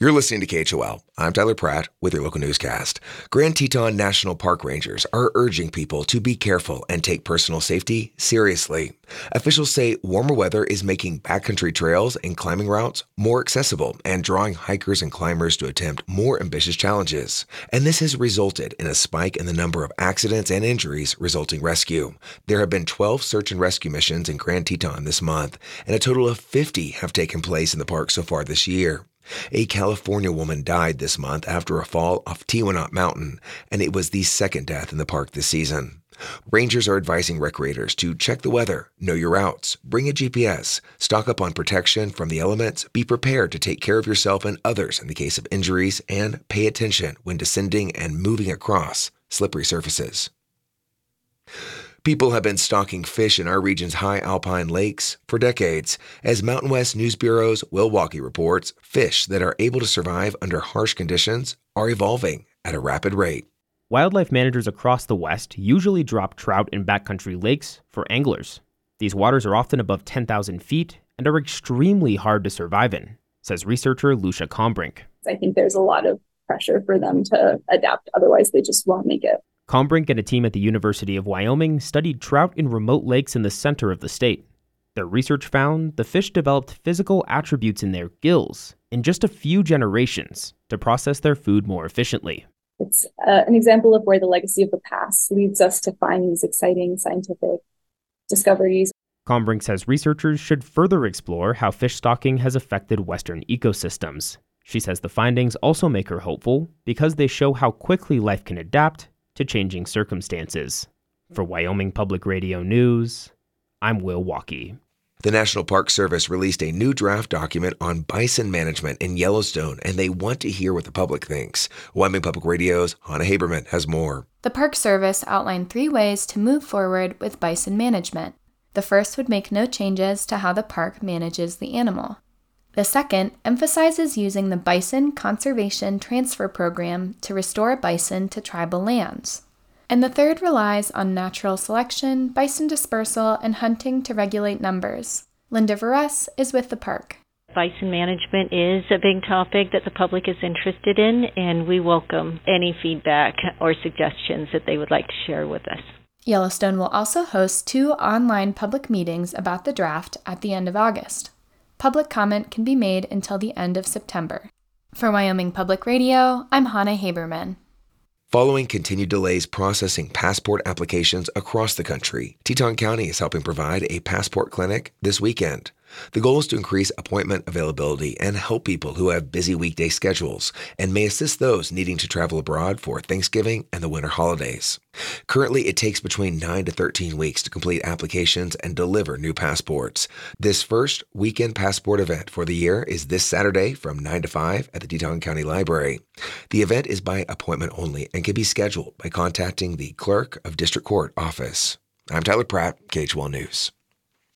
You're listening to KHOL. I'm Tyler Pratt with your local newscast. Grand Teton National Park Rangers are urging people to be careful and take personal safety seriously. Officials say warmer weather is making backcountry trails and climbing routes more accessible and drawing hikers and climbers to attempt more ambitious challenges. And this has resulted in a spike in the number of accidents and injuries resulting rescue. There have been 12 search and rescue missions in Grand Teton this month, and a total of 50 have taken place in the park so far this year. A California woman died this month after a fall off Tiwanaut Mountain, and it was the second death in the park this season. Rangers are advising recreators to check the weather, know your routes, bring a GPS, stock up on protection from the elements, be prepared to take care of yourself and others in the case of injuries, and pay attention when descending and moving across slippery surfaces. People have been stocking fish in our region's high alpine lakes for decades. As Mountain West News Bureau's Will Walkie reports, fish that are able to survive under harsh conditions are evolving at a rapid rate. Wildlife managers across the West usually drop trout in backcountry lakes for anglers. These waters are often above 10,000 feet and are extremely hard to survive in, says researcher Lucia Combrink. I think there's a lot of pressure for them to adapt, otherwise they just won't make it. Combrink and a team at the University of Wyoming studied trout in remote lakes in the center of the state. Their research found the fish developed physical attributes in their gills in just a few generations to process their food more efficiently. It's an example of where the legacy of the past leads us to find these exciting scientific discoveries. Combrink says researchers should further explore how fish stocking has affected Western ecosystems. She says the findings also make her hopeful because they show how quickly life can adapt to changing circumstances. For Wyoming Public Radio News, I'm Will Walkie. The National Park Service released a new draft document on bison management in Yellowstone, and they want to hear what the public thinks. Wyoming Public Radio's Hannah Haberman has more. The Park Service outlined 3 ways to move forward with bison management. The first would make no changes to how the park manages the animal. The second emphasizes using the Bison Conservation Transfer Program to restore bison to tribal lands. And the third relies on natural selection, bison dispersal, and hunting to regulate numbers. Linda Varese is with the park. Bison management is a big topic that the public is interested in, and we welcome any feedback or suggestions that they would like to share with us. Yellowstone will also host 2 online public meetings about the draft at the end of August. Public comment can be made until the end of September. For Wyoming Public Radio, I'm Hannah Haberman. Following continued delays processing passport applications across the country, Teton County is helping provide a passport clinic this weekend. The goal is to increase appointment availability and help people who have busy weekday schedules and may assist those needing to travel abroad for Thanksgiving and the winter holidays. Currently, it takes between 9 to 13 weeks to complete applications and deliver new passports. This first weekend passport event for the year is this Saturday from 9 to 5 at the Teton County Library. The event is by appointment only and can be scheduled by contacting the Clerk of District Court office. I'm Tyler Pratt, KHOL News.